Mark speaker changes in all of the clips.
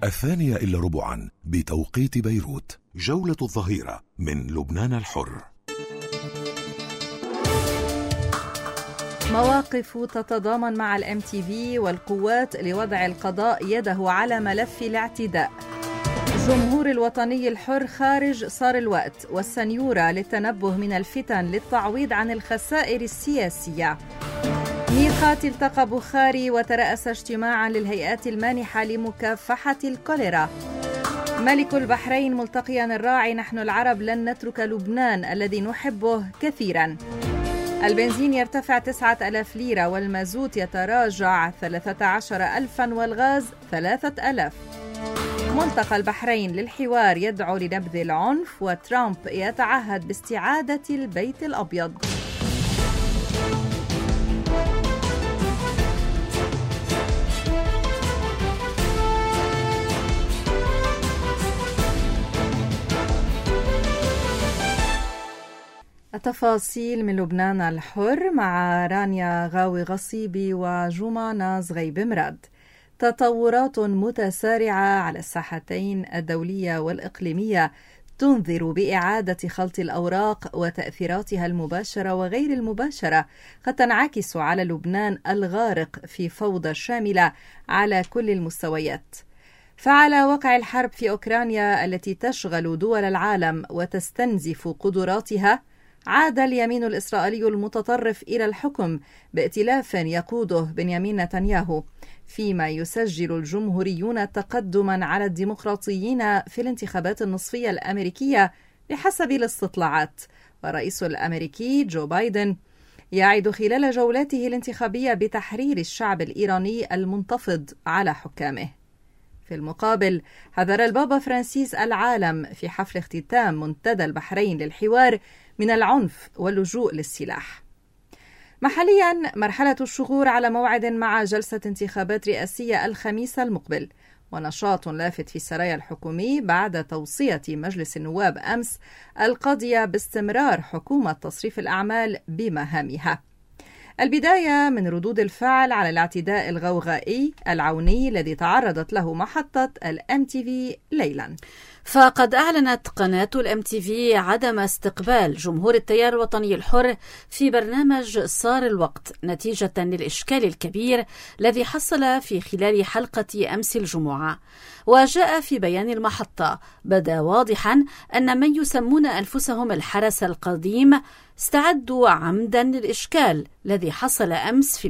Speaker 1: 2:15 بتوقيت بيروت. جولة الظهيرة من لبنان الحر.
Speaker 2: مواقف تتضامن مع الام تي في والقوات لوضع القضاء يده على ملف الاعتداء. جمهور الوطني الحر خارج صار الوقت، والسنيورة للتنبه من الفتن للتعويض عن الخسائر السياسية. ميقات التقى بخاري وترأس اجتماعا للهيئات المانحة لمكافحة الكوليرا. ملك البحرين ملتقيا الراعي نحن العرب لن نترك لبنان الذي نحبه كثيرا. البنزين يرتفع 9000 ليرة والمازوت يتراجع 13,000 والغاز 3000. ملتقى البحرين للحوار يدعو لنبذ العنف، وترامب يتعهد باستعادة البيت الأبيض. التفاصيل من لبنان الحر مع رانيا غاوي غصيبي وجمعة ناز غيب مراد. تطورات متسارعة على الساحتين الدولية والإقليمية تنذر بإعادة خلط الأوراق وتأثيراتها المباشرة وغير المباشرة قد تنعكس على لبنان الغارق في فوضى شاملة على كل المستويات. فعلى وقع الحرب في أوكرانيا التي تشغل دول العالم وتستنزف قدراتها، عاد اليمين الإسرائيلي المتطرف إلى الحكم بائتلاف يقوده بنيامين نتنياهو، فيما يسجل الجمهوريون تقدما على الديمقراطيين في الانتخابات النصفية الأمريكية بحسب الاستطلاعات. والرئيس الأمريكي جو بايدن يعد خلال جولاته الانتخابية بتحرير الشعب الإيراني المنتفض على حكامه. في المقابل، حذر البابا فرانسيس العالم في حفل اختتام منتدى البحرين للحوار من العنف واللجوء للسلاح. محليا، مرحلة الشغور على موعد مع جلسة انتخابات رئاسية الخميس المقبل، ونشاط لافت في السرايا الحكومي بعد توصية مجلس النواب أمس القاضية باستمرار حكومة تصريف الأعمال بمهامها. البداية من ردود الفعل على الاعتداء الغوغائي العوني الذي تعرضت له محطة الام تي في ليلا.
Speaker 3: فقد أعلنت قناة الام تي في عدم استقبال جمهور التيار الوطني الحر في برنامج صار الوقت نتيجة للإشكال الكبير الذي حصل في خلال حلقة أمس الجمعة. وجاء في بيان المحطة: بدا واضحا أن من يسمون أنفسهم الحرس القديم استعدوا عمدا للإشكال الذي حصل أمس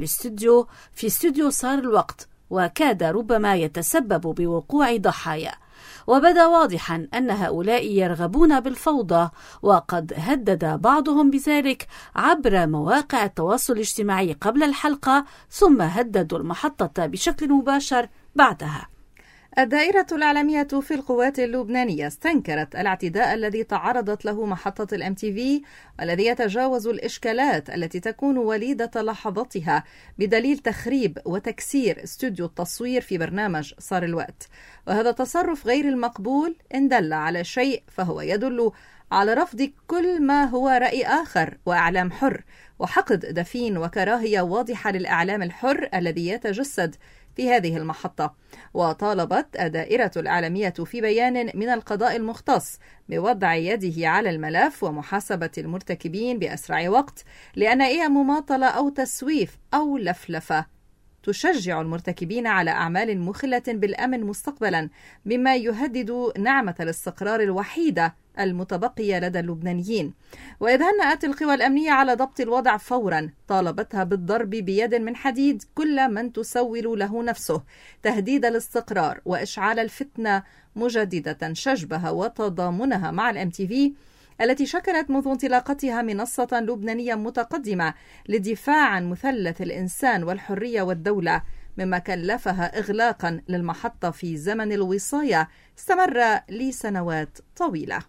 Speaker 3: في استوديو صار الوقت، وكاد ربما يتسبب بوقوع ضحايا. وبدا واضحا أن هؤلاء يرغبون بالفوضى، وقد هدد بعضهم بذلك عبر مواقع التواصل الاجتماعي قبل الحلقة، ثم هددوا المحطة بشكل مباشر بعدها.
Speaker 2: الدائرة الإعلامية في القوات اللبنانية استنكرت الاعتداء الذي تعرضت له محطة الام تي في، والذي يتجاوز الإشكالات التي تكون وليدة لحظتها بدليل تخريب وتكسير استوديو التصوير في برنامج صار الوقت. وهذا تصرف غير المقبول إن دل على شيء فهو يدل على رفض كل ما هو رأي آخر وإعلام حر، وحقد دفين وكراهية واضحة للإعلام الحر الذي يتجسد في هذه المحطة. وطالبت الدائرة الإعلامية في بيان من القضاء المختص بوضع يده على الملف ومحاسبة المرتكبين بأسرع وقت، لأن أي مماطلة أو تسويف أو لفلفة تشجع المرتكبين على أعمال مخلة بالأمن مستقبلا، مما يهدد نعمة الاستقرار الوحيدة المتبقية لدى اللبنانيين. وإذ هنأت القوى الأمنية على ضبط الوضع فورا، طالبتها بالضرب بيد من حديد كل من تسول له نفسه تهديد الاستقرار وإشعال الفتنة مجددة، شجبها وتضامنها مع الام تي في التي شكلت منذ انطلاقتها منصة لبنانية متقدمة للدفاع عن مثلث الإنسان والحرية والدولة، مما كلفها إغلاقا للمحطة في زمن الوصاية استمر لسنوات طويلة.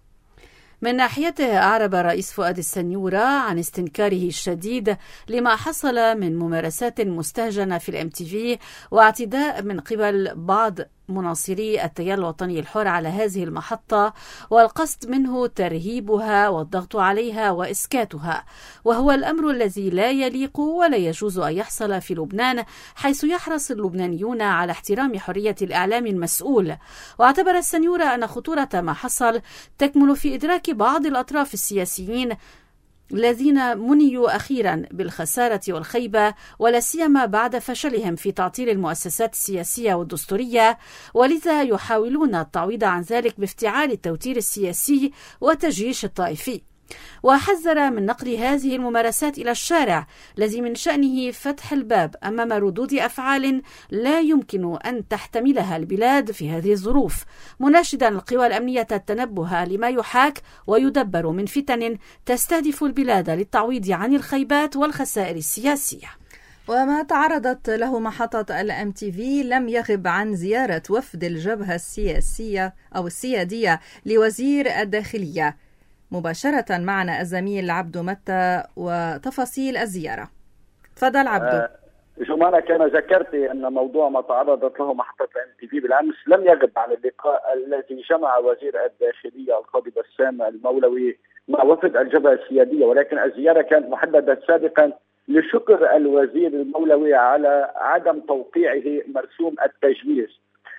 Speaker 3: من ناحيته، أعرب الرئيس فؤاد السنيورة عن استنكاره الشديد لما حصل من ممارسات مستهجنة في الام تي في واعتداء من قبل بعض مناصري التيار الوطني الحر على هذه المحطة، والقصد منه ترهيبها والضغط عليها وإسكاتها، وهو الأمر الذي لا يليق ولا يجوز أن يحصل في لبنان، حيث يحرص اللبنانيون على احترام حرية الإعلام المسؤول. واعتبر السنيورة أن خطورة ما حصل تكمن في إدراك بعض الأطراف السياسيين الذين منيوا أخيرا بالخسارة والخيبة، ولا سيما بعد فشلهم في تعطيل المؤسسات السياسية والدستورية، ولذا يحاولون التعويض عن ذلك بافتعال التوتير السياسي والتجيش الطائفي. وحذر من نقل هذه الممارسات إلى الشارع الذي من شأنه فتح الباب أمام ردود أفعال لا يمكن أن تحتملها البلاد في هذه الظروف، مناشدا القوى الأمنية التنبه لما يحاك ويدبر من فتن تستهدف البلاد للتعويض عن الخيبات والخسائر السياسية.
Speaker 2: وما تعرضت له محطة الMTV لم يغب عن زيارة وفد الجبهة السياسية أو السيادية لوزير الداخلية. مباشرة معنا الزميل عبدو متى وتفاصيل الزيارة. تفضل عبدو.
Speaker 4: جمانة، كما ذكرت أن موضوع ما تعرضت له محطة الMTV بالأمس لم يغب عن اللقاء الذي جمع وزير الداخلية القاضي بسام المولوي مع وفد الجبهة السيادية، ولكن الزيارة كانت محددة سابقا لشكر الوزير المولوي على عدم توقيعه مرسوم التجنيس.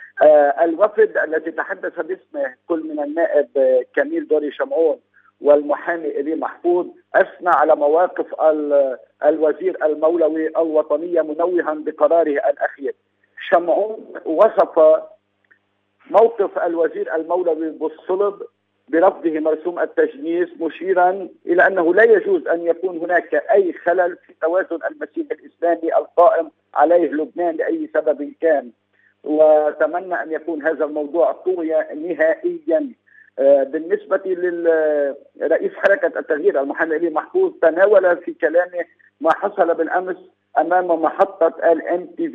Speaker 4: الوفد الذي تحدث باسمه كل من النائب كميل دوري شمعون والمحامي إلي محفوظ أثنى على مواقف الوزير المولوي الوطنية، منوها بقراره الأخير. شمعون وصف موقف الوزير المولوي بالصلب برفضه مرسوم التجنيس، مشيرا إلى أنه لا يجوز أن يكون هناك أي خلل في توازن المسير الإسلامي القائم عليه لبنان لأي سبب كان، وتمنى أن يكون هذا الموضوع طوي نهائيا. بالنسبة للرئيس حركة التغيير المحامي إلي محفوظ، تناول في كلامه ما حصل بالأمس أمام محطة الMTV،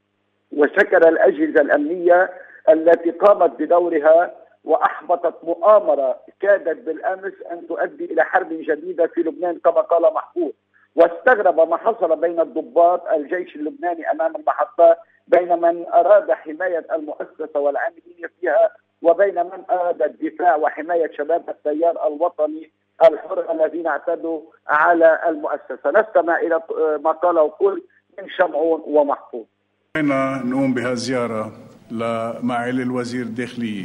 Speaker 4: وشكر الأجهزة الأمنية التي قامت بدورها وأحبطت مؤامرة كادت بالأمس أن تؤدي إلى حرب جديدة في لبنان كما قال محفوظ. واستغرب ما حصل بين الضباط الجيش اللبناني أمام المحطة، بين من أراد حماية المؤسسة والعاملين فيها وبين من أراد الدفاع وحماية شباب التيار الوطني الحر الذين اعتدوا على المؤسسة. نستمع إلى ما قاله كل من شمعون ومحفوظ.
Speaker 5: نقوم بهالزيارة لمعالي الوزير الداخلية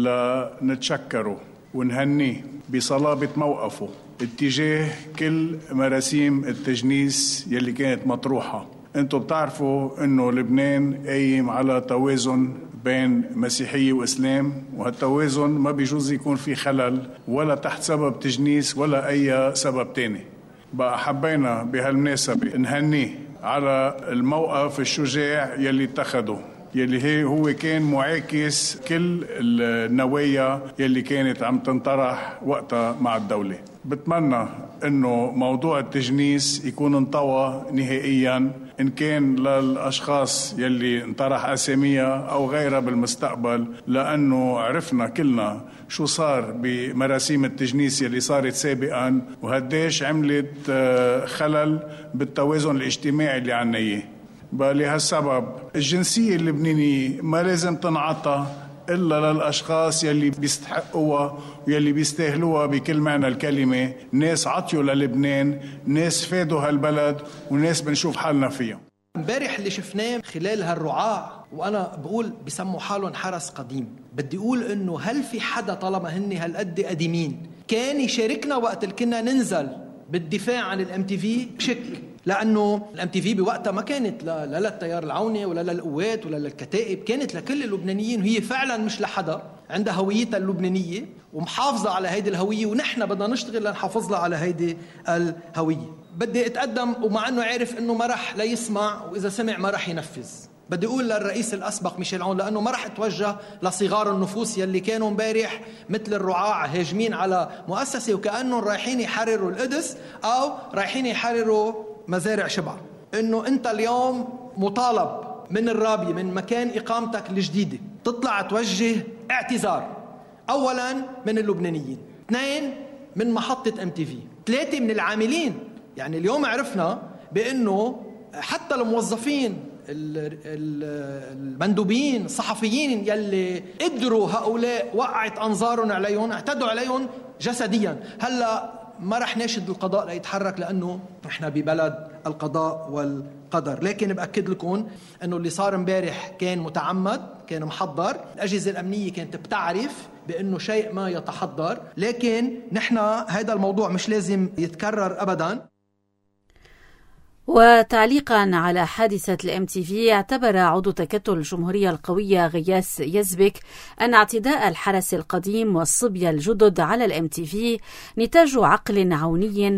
Speaker 5: لنتشكره ونهنيه بصلابة موقفه اتجاه كل مراسيم التجنيس يلي كانت مطروحة. انتم بتعرفوا انه لبنان قايم على توازن بين مسيحية وإسلام، وهالتوازن ما بيجوز يكون في خلل ولا تحت سبب تجنيس ولا أي سبب تاني. بقى حبينا بهالمناسبة نهنيه على الموقف الشجاع يلي اتخذه، يلي هو كان معاكس كل النوايا يلي كانت عم تنطرح وقتها مع الدولة. بتمنى انه موضوع التجنيس يكون انطوى نهائيا، ان كان للاشخاص يلي انطرح اساميها او غيرها بالمستقبل، لانه عرفنا كلنا شو صار بمراسيم التجنيس يلي صارت سابقا وهديش عملت خلل بالتوازن الاجتماعي اللي عنا اياه. لهالسبب الجنسية اللبنانية ما لازم تنعطى إلا للأشخاص يلي بيستحقوها ويلي بيستاهلوها بكل معنى الكلمة، ناس عطيوا للبنان، ناس فادوا هالبلد، وناس بنشوف حالنا فيهم.
Speaker 6: امبارح اللي شفناه خلال هالرعاع، وأنا بقول بيسموا حالهم حرس قديم، بدي أقول إنه هل في حدا طالما هن هالقد قديمين كان يشاركنا وقت اللي كنا ننزل بالدفاع عن الMTV؟ شك، لأنه الMTV بوقتها ما كانت لا للتيار العوني ولا للقوات ولا للكتائب، كانت لكل اللبنانيين، وهي فعلا مش لحدا، عندها هويتها اللبنانية ومحافظة على هيدي الهوية، ونحن بدنا نشتغل لنحافظ لها على هيدي الهوية. بدي أتقدم، ومع أنه عارف أنه ما رح لا يسمع، وإذا سمع ما رح ينفذ، بدي أقول للرئيس الأسبق ميشيل عون، لأنه ما رح أتوجه لصغار النفوس يلي كانوا امبارح مثل الرعاع هاجمين على مؤسسة وكأنهم رايحين يحرروا القدس أو رايحين يحرروا مزارع شبع. إنه أنت اليوم مطالب من الرابية، من مكان إقامتك الجديدة، تطلع توجه اعتذار، أولا من اللبنانيين، 2 من محطة MTV، 3 من العاملين. يعني اليوم عرفنا بأنه حتى الموظفين المندوبين الصحفيين يلي قدروا هؤلاء وقعت أنظارهم عليهم، اعتدوا عليهم جسديا. هلأ ما رح ناشد القضاء ليتحرك لأنه نحن ببلد القضاء والقدر، لكن بأكد لكم أنه اللي صار امبارح كان متعمد، كان محضر. الأجهزة الأمنية كانت بتعرف بأنه شيء ما يتحضر، لكن نحن هذا الموضوع مش لازم يتكرر أبدا.
Speaker 3: وتعليقا على حادثة الMTV، اعتبر عضو تكتل الجمهورية القوية غياث يزبك أن اعتداء الحرس القديم والصبية الجدد على الMTV نتاج عقل عوني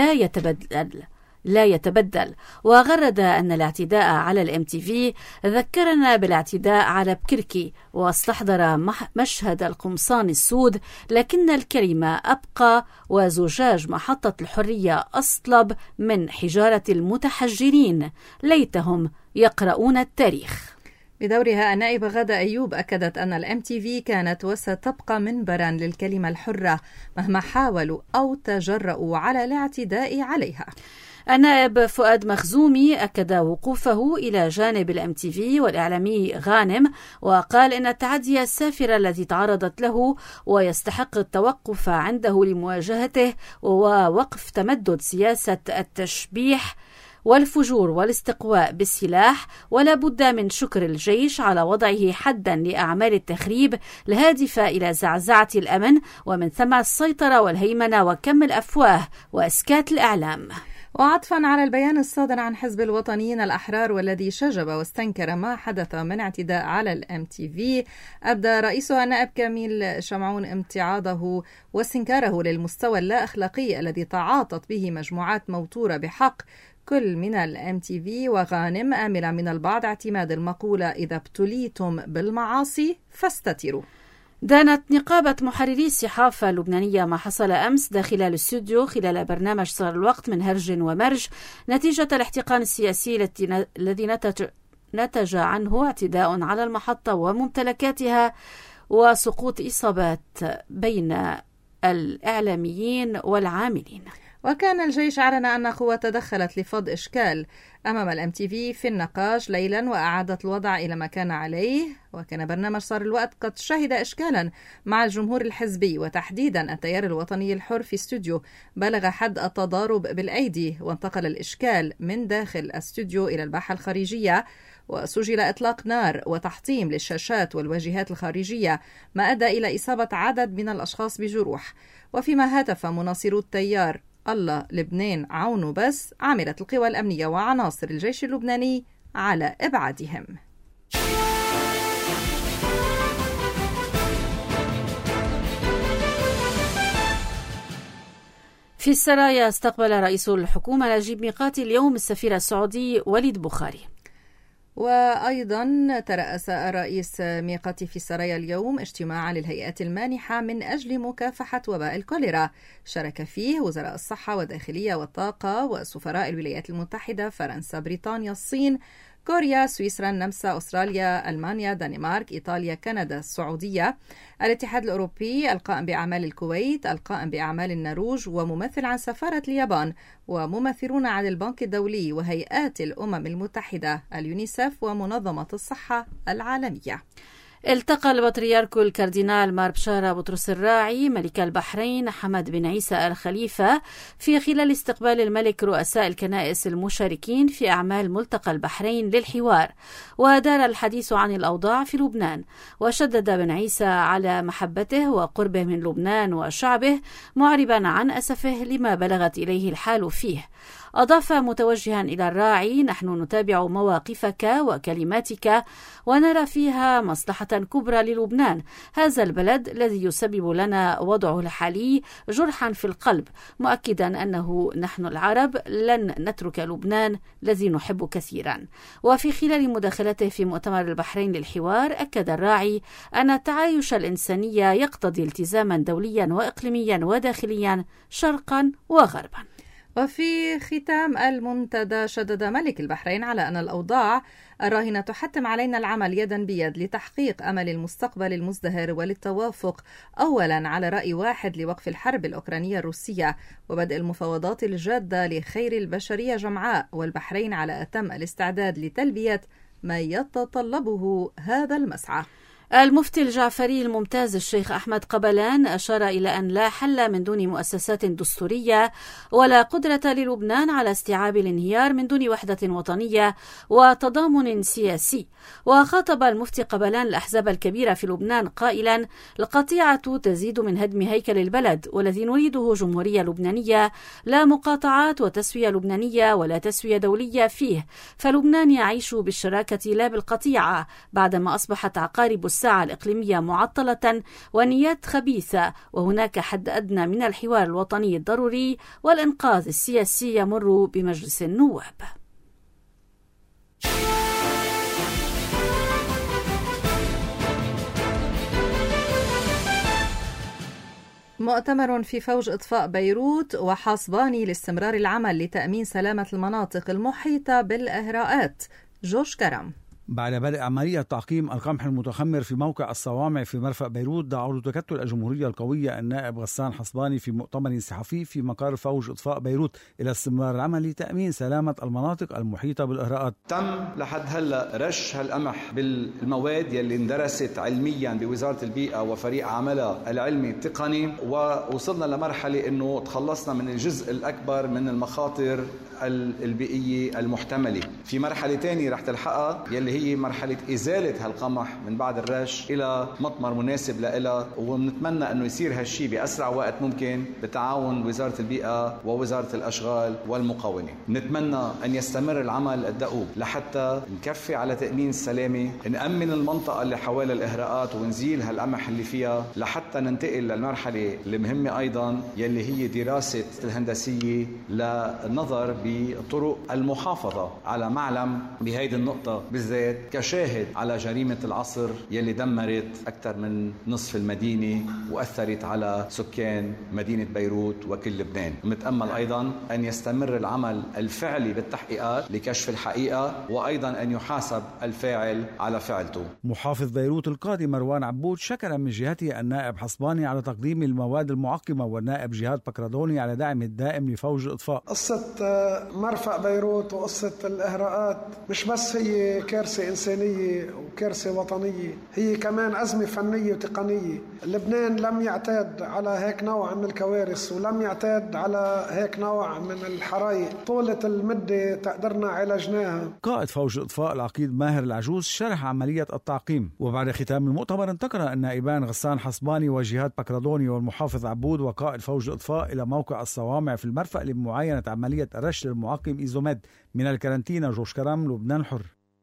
Speaker 3: لا يتبدل، وغرد أن الاعتداء على الMTV ذكرنا بالاعتداء على بكركي، واستحضر مشهد القمصان السود، لكن الكلمة أبقى، وزجاج محطة الحرية أصلب من حجارة المتحجرين، ليتهم يقرؤون التاريخ.
Speaker 2: بدورها النائبة غادة أيوب أكدت أن الMTV كانت وستبقى منبرا للكلمة الحرة مهما حاولوا أو تجرؤوا على الاعتداء عليها.
Speaker 3: النائب فؤاد مخزومي أكد وقوفه إلى جانب الMTV والإعلامي غانم، وقال إن التعدي السافر الذي تعرضت له ويستحق التوقف عنده لمواجهته ووقف تمدد سياسة التشبيح والفجور والاستقواء بالسلاح، ولا بد من شكر الجيش على وضعه حدا لأعمال التخريب الهادفة إلى زعزعة الأمن، ومن ثم السيطرة والهيمنة وكم الأفواه وإسكات الإعلام.
Speaker 2: وعطفا على البيان الصادر عن حزب الوطنيين الأحرار والذي شجب واستنكر ما حدث من اعتداء على الMTV، أبدى رئيسها النائب كاميل شمعون امتعاضه واستنكاره للمستوى اللا أخلاقي الذي تعاطت به مجموعات موتورة بحق كل من الMTV وغانم، آملا من البعض اعتماد المقولة إذا ابتليتم بالمعاصي فاستتروا.
Speaker 3: دانت نقابة محرري الصحافة اللبنانية ما حصل أمس داخل الاستوديو خلال برنامج صار الوقت من هرج ومرج نتيجة الاحتقان السياسي الذي نتج عنه اعتداء على المحطة وممتلكاتها وسقوط إصابات بين الإعلاميين والعاملين.
Speaker 2: وكان الجيش أعلن أن قوة تدخلت لفض إشكال أمام الMTV في النقاش ليلا وأعادت الوضع إلى ما كان عليه. وكان برنامج صار الوقت قد شهد إشكالا مع الجمهور الحزبي وتحديدا التيار الوطني الحر في استوديو بلغ حد التضارب بالأيدي، وانتقل الإشكال من داخل الاستوديو إلى الباحة الخارجية، وسجل إطلاق نار وتحطيم للشاشات والواجهات الخارجية ما أدى إلى إصابة عدد من الأشخاص بجروح. وفيما هتف مناصرو التيار الله لبنان عونه بس، عملت القوى الأمنية وعناصر الجيش اللبناني على إبعادهم.
Speaker 3: في السرايا استقبل رئيس الحكومة نجيب ميقاتي اليوم السفير السعودي وليد بخاري.
Speaker 2: وأيضا ترأس الرئيس ميقاتي في السرايا اليوم اجتماعا للهيئات المانحة من أجل مكافحة وباء الكوليرا، شارك فيه وزراء الصحة والداخلية والطاقة وسفراء الولايات المتحدة، فرنسا، بريطانيا، الصين، كوريا، سويسرا، النمسا، أستراليا، ألمانيا، دنمارك، إيطاليا، كندا، السعودية، الاتحاد الأوروبي، القائم بأعمال الكويت، القائم بأعمال النرويج، وممثل عن سفارة اليابان، وممثلون عن البنك الدولي وهيئات الأمم المتحدة، اليونيسف، ومنظمة الصحة العالمية.
Speaker 3: التقى البطريرك الكاردينال مار بشارة بطرس الراعي ملك البحرين حمد بن عيسى الخليفة في خلال استقبال الملك رؤساء الكنائس المشاركين في أعمال ملتقى البحرين للحوار، ودار الحديث عن الأوضاع في لبنان، وشدد بن عيسى على محبته وقربه من لبنان وشعبه، معربا عن أسفه لما بلغت إليه الحال فيه. أضاف متوجها إلى الراعي: نحن نتابع مواقفك وكلماتك ونرى فيها مصلحة كبرى للبنان، هذا البلد الذي يسبب لنا وضعه الحالي جرحا في القلب، مؤكدا أنه نحن العرب لن نترك لبنان الذي نحب كثيرا. وفي خلال مداخلته في مؤتمر البحرين للحوار، أكد الراعي أن التعايش الإنساني يقتضي التزاما دوليا وإقليميا وداخليا شرقا وغربا.
Speaker 2: وفي ختام المنتدى شدد ملك البحرين على أن الأوضاع الراهنة تحتم علينا العمل يدا بيد لتحقيق أمل المستقبل المزدهر وللتوافق أولا على رأي واحد لوقف الحرب الأوكرانية الروسية وبدء المفاوضات الجادة لخير البشرية جمعاء، والبحرين على أتم الاستعداد لتلبية ما يتطلبه هذا المسعى.
Speaker 3: المفتي الجعفري الممتاز الشيخ أحمد قبلان أشار إلى أن لا حل من دون مؤسسات دستورية ولا قدرة للبنان على استيعاب الانهيار من دون وحدة وطنية وتضامن سياسي. وخاطب المفتي قبلان الأحزاب الكبيرة في لبنان قائلا: القطيعة تزيد من هدم هيكل البلد، والذي نريده جمهورية لبنانية لا مقاطعات وتسوية لبنانية ولا تسوية دولية فيه، فلبنان يعيش بالشراكة لا بالقطيعة بعدما أصبحت عقارب الساعة الإقليمية معطلة ونيات خبيثة، وهناك حد أدنى من الحوار الوطني الضروري والإنقاذ السياسي يمر بمجلس النواب.
Speaker 2: مؤتمر في فوج إطفاء بيروت وحصباني لاستمرار العمل لتأمين سلامة المناطق المحيطة بالإهراءات. جورج كرم.
Speaker 7: بعد بدء عملية تعقيم القمح المتخمر في موقع الصوامع في مرفأ بيروت، دعا لتكتل الجمهورية القوية النائب غسان حصباني في مؤتمر صحفي في مقر فوج إطفاء بيروت إلى استمرار العمل لتأمين سلامة المناطق المحيطة بالإهراءات.
Speaker 8: تم لحد هلا رش هالقمح بالمواد يلي اندرست علميا بوزارة البيئة وفريق عملها العلمي التقني، ووصلنا لمرحلة انه تخلصنا من الجزء الأكبر من المخاطر البيئية المحتملة. في مرحلة تانية رح تلحقها يلي هي مرحلة إزالة هالقمح من بعد الرش إلى مطمر مناسب لها، ونتمنى أنه يصير هالشي بأسرع وقت ممكن بتعاون وزارة البيئة ووزارة الأشغال والمقاولة. نتمنى أن يستمر العمل الدؤوب لحتى نكفي على تأمين السلامة، نأمن المنطقة اللي حوالي الإهراءات ونزيل هالقمح اللي فيها، لحتى ننتقل للمرحلة المهمة أيضا يلي هي دراسة الهندسية للنظر بطرق المحافظة على معلم بهيدي النقطة بالذات كشاهد على جريمة العصر يلي دمرت أكثر من نصف المدينة وأثرت على سكان مدينة بيروت وكل لبنان. نتأمل أيضا أن يستمر العمل الفعلي بالتحقيقات لكشف الحقيقة، وأيضا أن يحاسب الفاعل على فعلته.
Speaker 7: محافظ بيروت القاضي مروان عبود شكر من جهته النائب حصباني على تقديم المواد المعقمة، والنائب جهاد بكردوني على دعم الدائم لفوج الإطفاء.
Speaker 9: قصة مرفأ بيروت وقصة الإهراءات مش بس هي كارثة إنسانية وكارثة وطنية، هي كمان أزمة فنية وتقنية. لبنان لم يعتاد على هيك نوع من الكوارث ولم يعتاد على هيك نوع من الحرائق طولة المدة تقدرنا عالجناها.
Speaker 7: قائد فوج الإطفاء العقيد ماهر العجوز شرح عملية التعقيم، وبعد ختام المؤتمر انتقل النائبان غسان حصباني وجهاد بكردوني والمحافظ عبود وقائد فوج الإطفاء إلى موقع الصوامع في المرفأ لمعاينة عملية الرش المعقم إيزوميد. من الكارنتينا جورج كرم، لبنان الحر.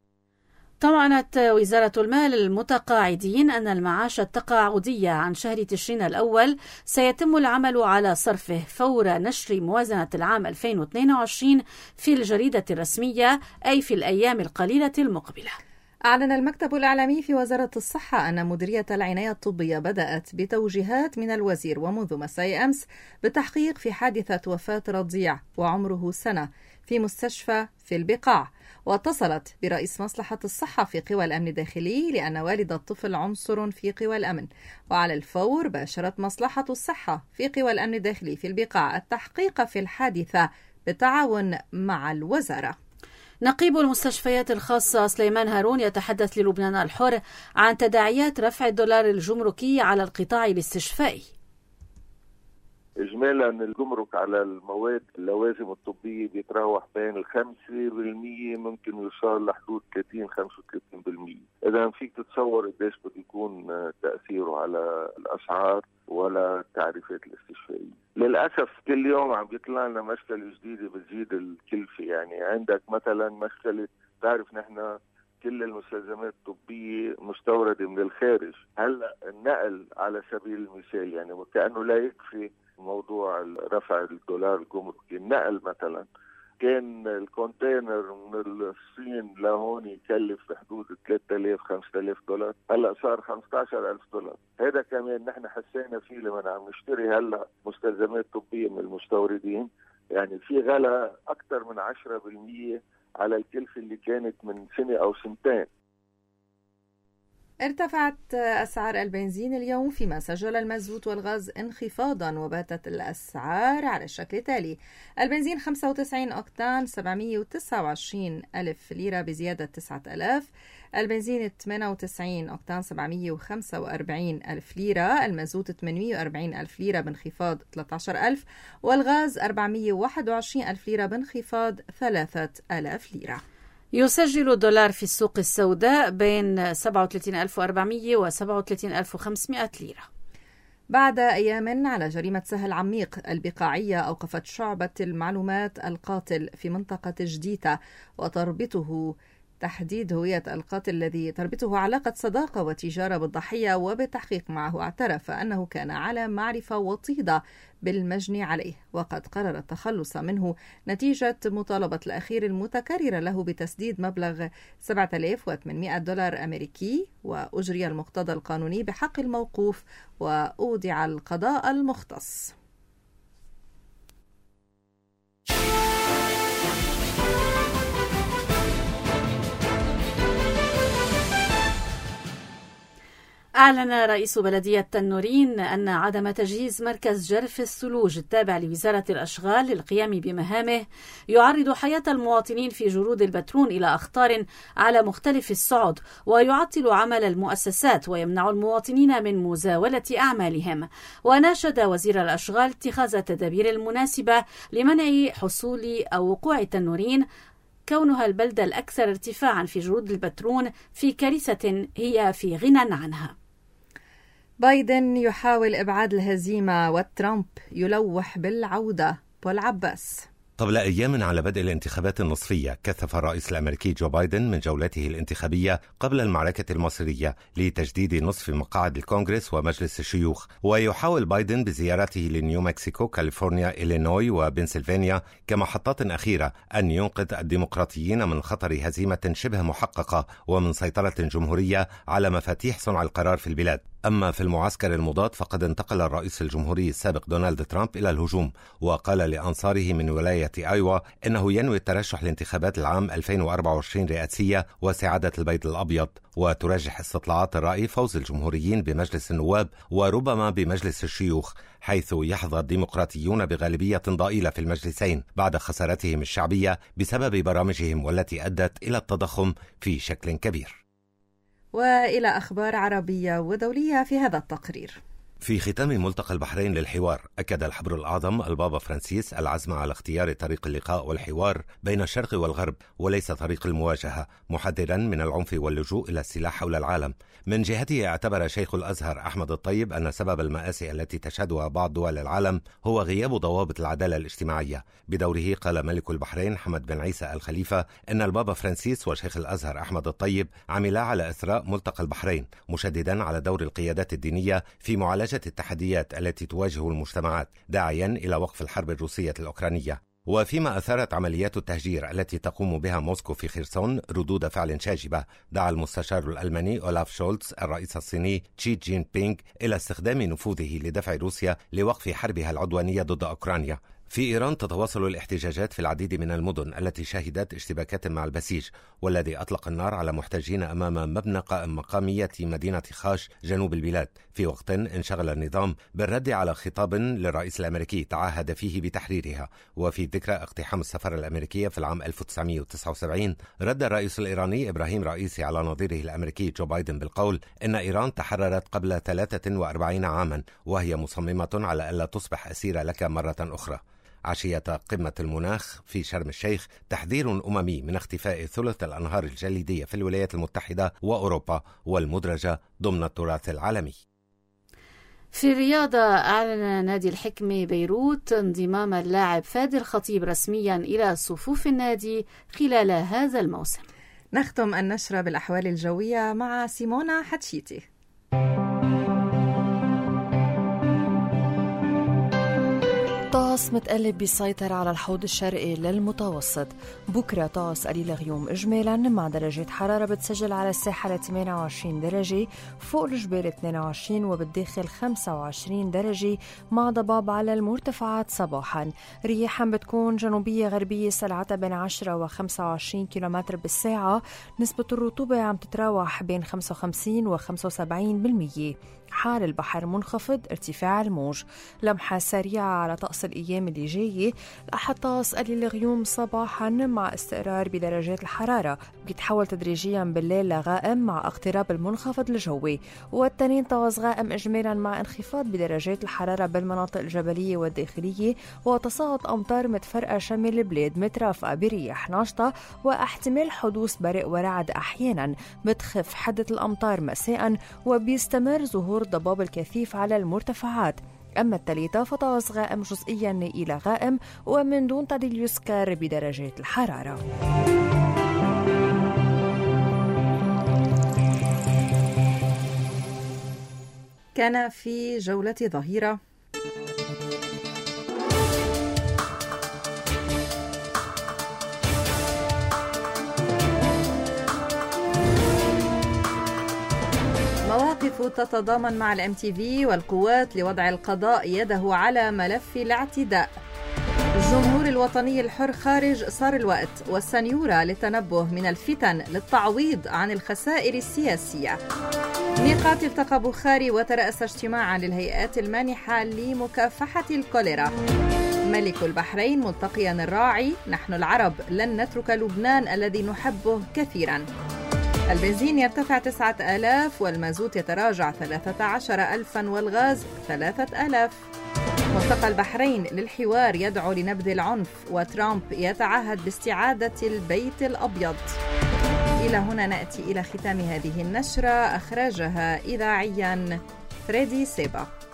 Speaker 3: طمأنت وزارة المال المتقاعدين أن المعاش التقاعدي عن شهر تشرين الأول سيتم العمل على صرفه فور نشر موازنة العام 2022 في الجريدة الرسمية، أي في الأيام القليلة المقبلة.
Speaker 2: أعلن المكتب الإعلامي في وزارة الصحة أن مديرية العناية الطبية بدأت بتوجيهات من الوزير ومنذ مساء أمس بالتحقيق في حادثة وفاة رضيع وعمره سنة في مستشفى في البقاع، واتصلت برئيس مصلحة الصحة في قوى الأمن الداخلي لأن والد الطفل عنصر في قوى الأمن، وعلى الفور باشرت مصلحة الصحة في قوى الأمن الداخلي في البقاع التحقيق في الحادثة بالتعاون مع الوزارة.
Speaker 3: نقيب المستشفيات الخاصة سليمان هارون يتحدث للبنان الحر عن تداعيات رفع الدولار الجمركي على القطاع الاستشفائي.
Speaker 10: إجمالا الجمرك على المواد اللوازم الطبية بيتراوح بين 5% ممكن يوصل لحدود 30-35%. إذا فيك تتصور قديش بده يكون تأثيره على الأسعار ولا التعريفات الاستشفائية. للأسف كل يوم عم بيطلع لنا مشكلة جديدة بتزيد الكلفة. يعني عندك مثلا مشكلة، تعرف نحن كل المستلزمات الطبية مستوردة من الخارج. هلأ النقل على سبيل المثال، يعني وكأنه لا يكفي موضوع رفع الدولار الجمركي. النقل مثلا كان الكونتينر من الصين لهون يكلف بحدود 3000-5000 دولار، هلا صار 15000 دولار. هذا كمان نحن حسينا فيه لما عم نشتري هلا مستلزمات طبية من المستوردين، يعني في غلا أكثر من 10% على الكلفة اللي كانت من سنة أو سنتين.
Speaker 2: ارتفعت أسعار البنزين اليوم، فيما سجل المازوت والغاز انخفاضا، وباتت الأسعار على الشكل التالي: البنزين 95 أوكتان 729 ألف ليرة بزيادة 9,000، البنزين 98 أوكتان 745 ألف ليرة، المازوت 840 ألف ليرة بانخفاض 13,000، والغاز 421 ألف ليرة بانخفاض 3,000 ليرة.
Speaker 3: يسجل الدولار في السوق السوداء بين 37,400 و 37,500 ليرة.
Speaker 2: بعد أيام على جريمة سهل عميق البقاعية، أوقفت شعبة المعلومات القاتل في منطقة جديدة وتربطه تحديد هوية القاتل الذي تربطه علاقة صداقة وتجارة بالضحية، وبالتحقيق معه اعترف أنه كان على معرفة وطيدة بالمجني عليه، وقد قرر التخلص منه نتيجة مطالبة الأخير المتكررة له بتسديد مبلغ $7,800 أمريكي، وأجري المقتضى القانوني بحق الموقوف وأودع القضاء المختص.
Speaker 3: أعلن رئيس بلدية تنورين أن عدم تجهيز مركز جرف الثلوج التابع لوزارة الأشغال للقيام بمهامه يعرض حياة المواطنين في جرود البترون إلى أخطار على مختلف الصعد، ويعطل عمل المؤسسات ويمنع المواطنين من مزاولة أعمالهم. وناشد وزير الأشغال اتخاذ التدابير المناسبة لمنع حصول أو وقوع تنورين، كونها البلدة الأكثر ارتفاعا في جرود البترون في كارثة هي في غنى عنها.
Speaker 2: بايدن يحاول إبعاد الهزيمة وترامب يلوح بالعودة. بول عباس.
Speaker 11: قبل أيام على بدء الانتخابات النصفية، كثف الرئيس الأمريكي جو بايدن من جولته الانتخابية قبل المعركة المصيرية لتجديد نصف مقاعد الكونغرس ومجلس الشيوخ. ويحاول بايدن بزيارته لنيو مكسيكو، كاليفورنيا، إلينوي وبنسلفانيا كمحطات أخيرة أن ينقذ الديمقراطيين من خطر هزيمة شبه محققة ومن سيطرة جمهورية على مفاتيح صنع القرار في البلاد. أما في المعسكر المضاد فقد انتقل الرئيس الجمهوري السابق دونالد ترامب إلى الهجوم، وقال لأنصاره من ولاية آيوا إنه ينوي الترشح لانتخابات العام 2024 رئاسية وسعادة البيت الأبيض. وترجح استطلاعات الرأي فوز الجمهوريين بمجلس النواب وربما بمجلس الشيوخ، حيث يحظى الديمقراطيون بغالبية ضئيلة في المجلسين بعد خسارتهم الشعبية بسبب برامجهم والتي أدت إلى التضخم في شكل كبير.
Speaker 2: وإلى أخبار عربية ودولية في هذا التقرير.
Speaker 11: في ختام ملتقى البحرين للحوار، أكد الحبر الأعظم البابا فرانسيس العزم على اختيار طريق اللقاء والحوار بين الشرق والغرب وليس طريق المواجهة، محذرا من العنف واللجوء إلى السلاح حول العالم. من جهته اعتبر شيخ الأزهر أحمد الطيب أن سبب المآسي التي تشهدها بعض دول العالم هو غياب ضوابط العدالة الاجتماعية. بدوره قال ملك البحرين حمد بن عيسى الخليفة إن البابا فرانسيس وشيخ الأزهر أحمد الطيب عملا على إثراء ملتقى البحرين، مشددا على دور القيادات الدينية في معالجة التحديات التي تواجه المجتمعات، داعيا إلى وقف الحرب الروسية الأوكرانية. وفيما أثارت عمليات التهجير التي تقوم بها موسكو في خرسون ردود فعل شاجبة، دعا المستشار الألماني أولاف شولتز الرئيس الصيني شي جين بينغ إلى استخدام نفوذه لدفع روسيا لوقف حربها العدوانية ضد أوكرانيا. في إيران تتواصل الاحتجاجات في العديد من المدن التي شهدت اشتباكات مع البسيج، والذي أطلق النار على محتجين أمام مبنى مقامية مدينة خاش جنوب البلاد، في وقت انشغل النظام بالرد على خطاب للرئيس الأمريكي تعهد فيه بتحريرها. وفي ذكرى اقتحام السفارة الأمريكية في العام 1979، رد الرئيس الإيراني إبراهيم رئيسي على نظيره الأمريكي جو بايدن بالقول إن إيران تحررت قبل 43 عاما وهي مصممة على ألا تصبح أسيرة لك مرة أخرى. عشية قمة المناخ في شرم الشيخ تحذير أممي من اختفاء ثلث الأنهار الجليدية في الولايات المتحدة وأوروبا والمدرجة ضمن التراث العالمي.
Speaker 3: في الرياضة، أعلن نادي الحكمة بيروت انضمام اللاعب فادي الخطيب رسميا إلى صفوف النادي خلال هذا الموسم.
Speaker 2: نختم النشرة بالأحوال الجوية مع سيمونا حتشيتي.
Speaker 12: طقس متقلب بيسيطر على الحوض الشرقي للمتوسط. بكرة طقس قليل غيوم إجمالا مع درجات حرارة بتسجل على الساحل 28 درجة، فوق الجبال 22 وبالداخل 25 درجة مع ضباب على المرتفعات صباحا. رياحا بتكون جنوبية غربية سرعتها بين 10 و 25 كيلومتر بالساعة. نسبة الرطوبة عم تتراوح بين 55 و 75%. حال البحر منخفض، ارتفاع الموج. لمحة سريعة على طقس الأيام اللي جاية. الأحد طقس قليل غيوم صباحا مع استقرار بدرجات الحرارة، بيتحول تدريجيا بالليل لغائم مع اقتراب المنخفض الجوي. والتنين طقس غائم إجمالا مع انخفاض بدرجات الحرارة بالمناطق الجبلية والداخلية، وتساقط أمطار متفرقة شمال البلاد مترافقة برياح ناشطة واحتمال حدوث برق ورعد أحيانا. بتخف حدة الأمطار مساء وبيستمر ظهور ضباب الكثيف على المرتفعات. أما الثالثة فطقس غائم جزئيا إلى غائم ومن دون تضليل يذكر بدرجات الحرارة.
Speaker 2: كان في جولة ظهيرة مواقف تتضامن مع الMTV والقوات لوضع القضاء يده على ملف الاعتداء. الجمهور الوطني الحر خارج صار الوقت، والسنيورة للتنبه من الفتن للتعويض عن الخسائر السياسية. ميقات التقى بخاري وترأس اجتماعا للهيئات المانحة لمكافحة الكوليرا. ملك البحرين ملتقيا الراعي. نحن العرب لن نترك لبنان الذي نحبه كثيرا. البنزين يرتفع 9000 والمازوت يتراجع 13000 والغاز 3000. ملتقى البحرين للحوار يدعو لنبذ العنف، وترامب يتعهد باستعادة البيت الأبيض. إلى هنا نأتي إلى ختام هذه النشرة، أخرجها إذاعيا فريدي سيبا.